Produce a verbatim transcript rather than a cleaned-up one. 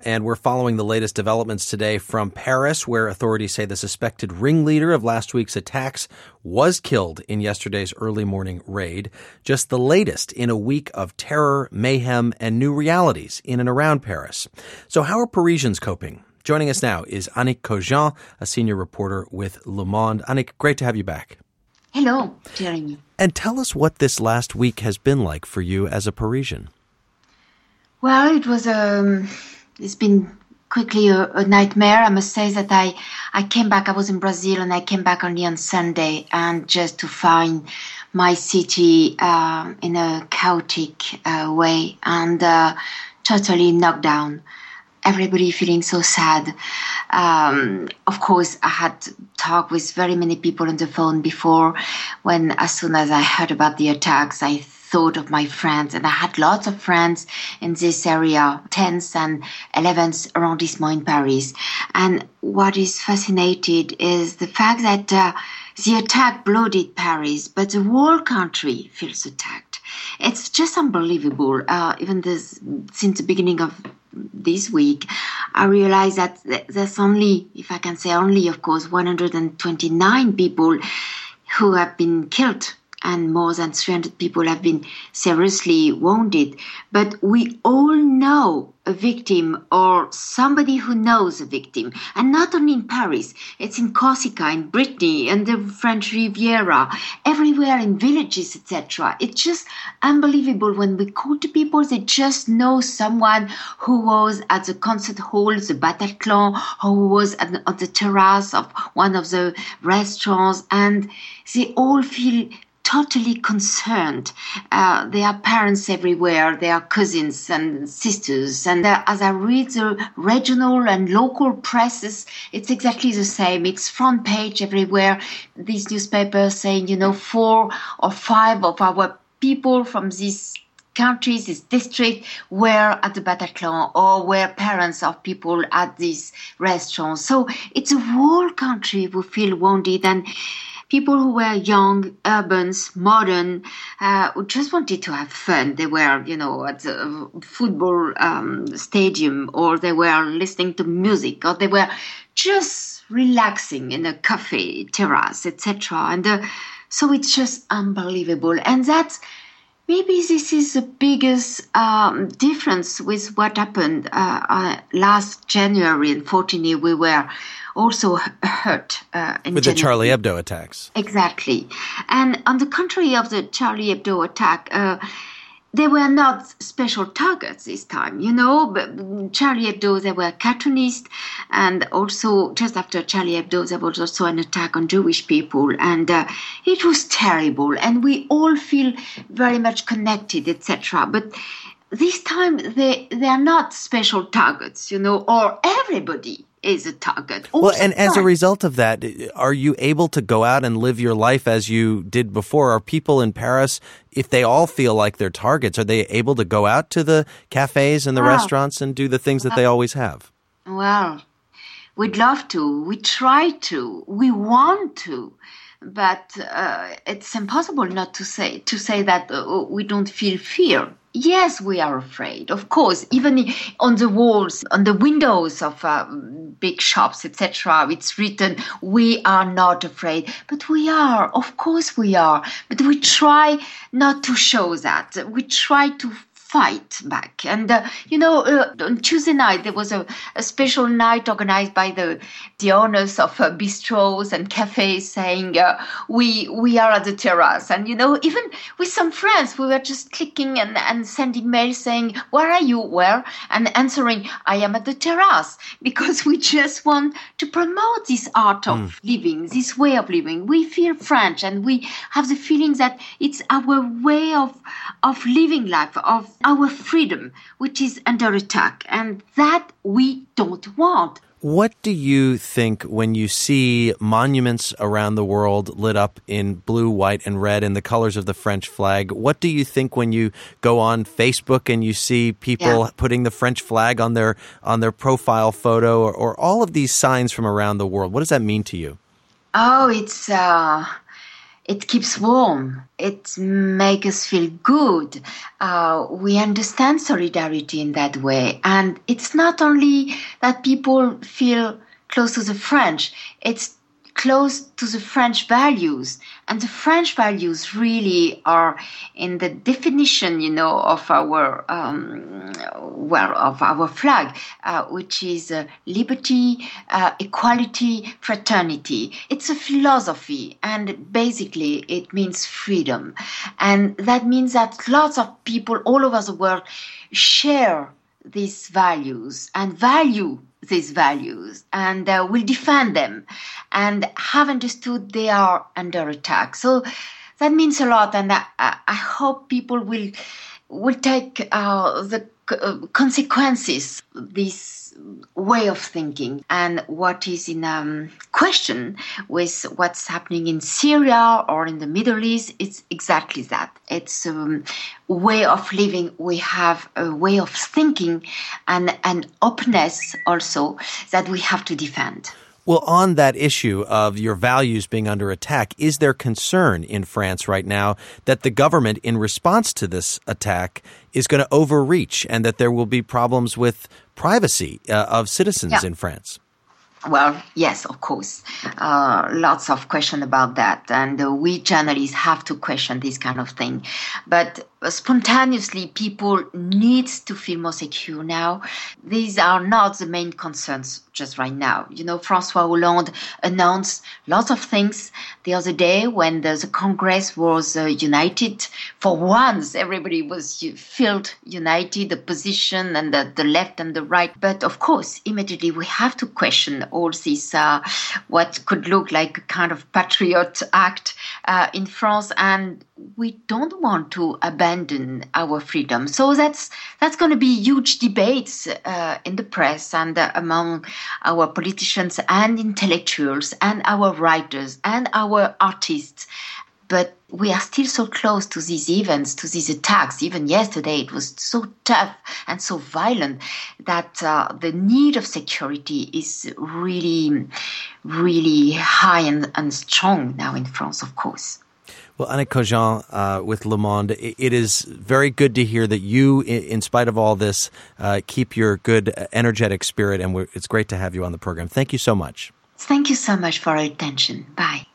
and we're following the latest developments today from Paris, where authorities say the suspected ringleader of last week's attacks was killed in yesterday's early morning raid. Just the latest in a week of terror, mayhem, and new realities in and around Paris. So how are Parisians coping? Joining us now is Annick Cogent, a senior reporter with Le Monde. Annick, great to have you back. Hello, Jeremy. And tell us what this last week has been like for you as a Parisian. Well, it was um, it's been quickly a, a nightmare. I must say that I, I came back, I was in Brazil and I came back only on Sunday, and just to find my city uh, in a chaotic uh, way and uh, totally knocked down. Everybody feeling so sad. Um, of course, I had talked with very many people on the phone before, when as soon as I heard about the attacks, I thought of my friends, and I had lots of friends in this area, tenth and eleventh arrondissement in Paris. And what is fascinating is the fact that uh, the attack blooded Paris, but the whole country feels attacked. It's just unbelievable. Uh, even this, since the beginning of this week, I realized that there's only, if I can say only, of course, one hundred twenty-nine people who have been killed, and more than three hundred people have been seriously wounded. But we all know a victim or somebody who knows a victim. And not only in Paris, it's in Corsica, in Brittany, and the French Riviera, everywhere in villages, et cetera. It's just unbelievable when we call to people, they just know someone who was at the concert hall, the Bataclan, or who was at the, on the terrace of one of the restaurants, and they all feel totally concerned. Uh, there are parents everywhere, there are cousins and sisters. And uh, as I read the regional and local presses, it's exactly the same. It's front page everywhere. These newspapers saying, you know, four or five of our people from these countries, this district, were at the Bataclan or were parents of people at these restaurants. So it's a whole country who feel wounded, and people who were young, urban, modern, uh, who just wanted to have fun. They were, you know, at the football um, stadium, or they were listening to music, or they were just relaxing in a cafe, terrace, et cetera. And uh, so it's just unbelievable. And that's maybe this is the biggest um, difference with what happened uh, uh, last January. Unfortunately, we were also hurt uh, in with January. The Charlie Hebdo attacks. Exactly. And on the contrary of the Charlie Hebdo attack, uh, they were not special targets this time, you know. But Charlie Hebdo, they were cartoonists, and also just after Charlie Hebdo, there was also an attack on Jewish people, and uh, it was terrible, and we all feel very much connected, et cetera. But this time, they they are not special targets, you know, or everybody is a target. Well, and as a result of that, are you able to go out and live your life as you did before? Are people in Paris, if they all feel like they're targets, are they able to go out to the cafes and the wow. restaurants and do the things that they always have? Well, we'd love to. We try to. We want to. But uh, it's impossible not to say to say that uh, we don't feel fear. Yes, we are afraid, of course. Even on the walls, on the windows of uh, big shops, et cetera, it's written, "We are not afraid." But we are, of course we are. But we try not to show that. We try to fight back. And, uh, you know, uh, on Tuesday night, there was a, a special night organized by the the owners of uh, bistros and cafes saying, uh, we we are at the terrace. And, you know, even with some friends, we were just clicking and, and sending mails saying, "Where are you? Where?" And answering, "I am at the terrace," because we just want to promote this art of mm. living, this way of living. We feel French, and we have the feeling that it's our way of of living life, of our freedom, which is under attack, and that we don't want. What do you think when you see monuments around the world lit up in blue, white, and red in the colors of the French flag? What do you think when you go on Facebook and you see people yeah. putting the French flag on their on their profile photo, or, or all of these signs from around the world? What does that mean to you? Oh, it's uh, It keeps warm. It makes us feel good. Uh, we understand solidarity in that way. And it's not only that people feel close to the French, it's close to the French values. And the French values really are in the definition, you know, of our, um, well, of our flag, uh, which is uh, liberty, uh, equality, fraternity. It's a philosophy, and basically it means freedom. And that means that lots of people all over the world share these values and value these values and uh, will defend them and have understood they are under attack. So that means a lot, and I, I hope people will will take uh, the uh, consequences, this way of thinking. And what is in um, question with what's happening in Syria or in the Middle East, it's exactly that. It's a um, way of living. We have a way of thinking and an openness also that we have to defend. Well, on that issue of your values being under attack, is there concern in France right now that the government, in response to this attack, is going to overreach and that there will be problems with privacy uh, of citizens yeah. in France? Well, yes, of course. Uh, lots of questions about that. And uh, we journalists have to question this kind of thing. But uh, spontaneously, people need to feel more secure now. These are not the main concerns just right now. You know, François Hollande announced lots of things the other day when the, the Congress was uh, united. For once, everybody was felt united, the opposition and the, the left and the right. But of course, immediately we have to question all this, uh, what could look like a kind of patriot act uh, in France. And we don't want to abandon our freedom. So that's that's going to be huge debates uh, in the press and uh, among our politicians and intellectuals and our writers and our artists. But we are still so close to these events, to these attacks. Even yesterday, it was so tough and so violent that uh, the need of security is really, really high and, and strong now in France, of course. Well, Annick Cogent uh, with Le Monde, it is very good to hear that you, in spite of all this, uh, keep your good, energetic spirit, and we're, it's great to have you on the program. Thank you so much. Thank you so much for your attention. Bye.